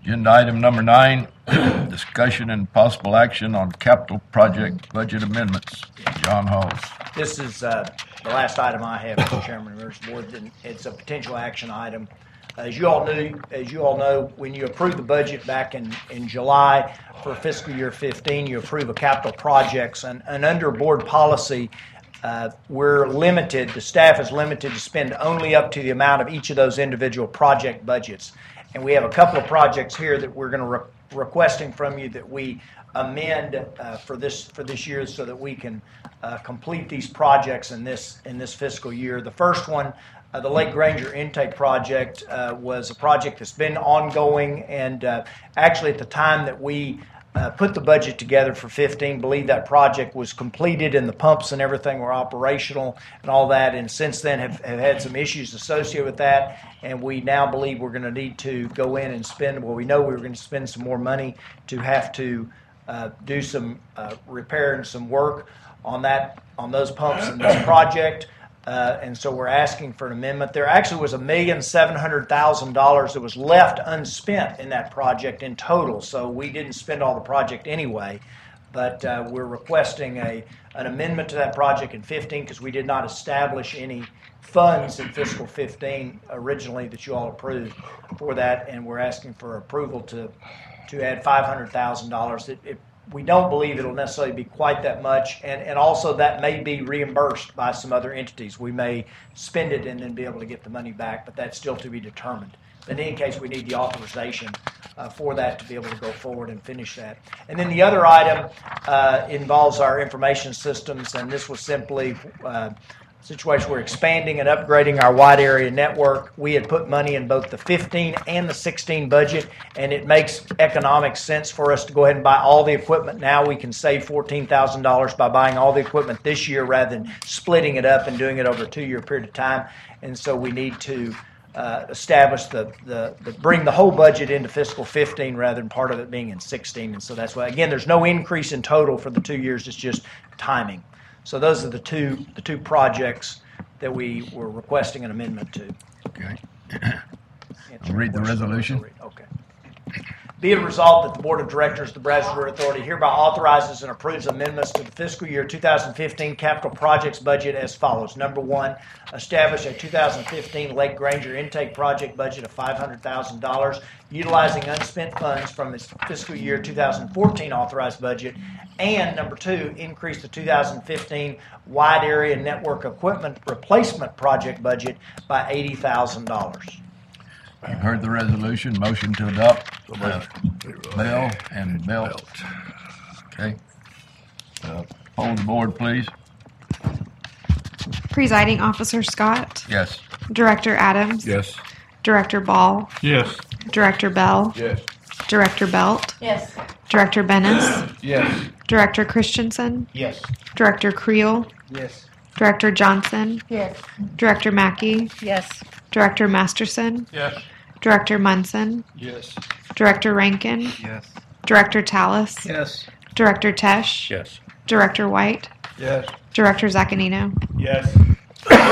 Agenda item number 9, discussion and possible action on capital project budget amendments. John Halls. This is the last item I have, Mr. Chairman, members of the board. And it's a potential action item. As you all know, when you approve the budget back in July for fiscal year 15, you approve of capital projects, and under board policy, we're limited. The staff is limited to spend only up to the amount of each of those individual project budgets. And we have a couple of projects here that we're going to requesting from you that we amend for this year so that we can complete these projects in this fiscal year. The first one, the Lake Granger intake project, was a project that's been ongoing, and actually at the time that we put the budget together for 15, believe that project was completed and the pumps and everything were operational and all that, and since then have had some issues associated with that, and we now believe we're going to need to go in and spend, well, we know we were going to spend some more money to have to do some repair and some work on those pumps in this project. And so we're asking for an amendment. There actually was $1,700,000 that was left unspent in that project in total, so we didn't spend all the project anyway. But we're requesting an amendment to that project in 15 because we did not establish any funds in fiscal 15 originally that you all approved for that, and we're asking for approval to add $500,000. We don't believe it'll necessarily be quite that much, and also that may be reimbursed by some other entities. We may spend it and then be able to get the money back, but that's still to be determined. In any case, we need the authorization for that to be able to go forward and finish that. And then the other item involves our information systems, and this was simply situation we're expanding and upgrading our wide area network. We had put money in both the 15 and the 16 budget, and it makes economic sense for us to go ahead and buy all the equipment now. We can save $14,000 by buying all the equipment this year rather than splitting it up and doing it over a 2-year period of time. And so we need to establish bring the whole budget into fiscal 15 rather than part of it being in 16. And so that's why, again, there's no increase in total for the 2 years. It's just timing. So those are the two projects that we were requesting an amendment to. Okay. I'll read the resolution. Okay. Be it resolved that the Board of Directors of the Brazos River Authority hereby authorizes and approves amendments to the fiscal year 2015 capital projects budget as follows. Number 1, establish a 2015 Lake Granger intake project budget of $500,000, utilizing unspent funds from its fiscal year 2014 authorized budget. And number 2, increase the 2015 wide area network equipment replacement project budget by $80,000. You've heard the resolution. Motion to adopt. Bell and Belt. Okay. Poll the board, please. Presiding Officer Scott. Yes. Director Adams. Yes. Director Ball. Yes. Director Bell. Yes. Director Belt. Yes. Director Bennis. Yes. Director Christensen. Yes. Director Creel. Yes. Director Johnson. Yes. Director Mackey. Yes. Director Masterson. Yes. Director Munson. Yes. Director Rankin. Yes. Director Tallis. Yes. Director Tesh. Yes. Director White. Yes. Director Zaccanino. Yes.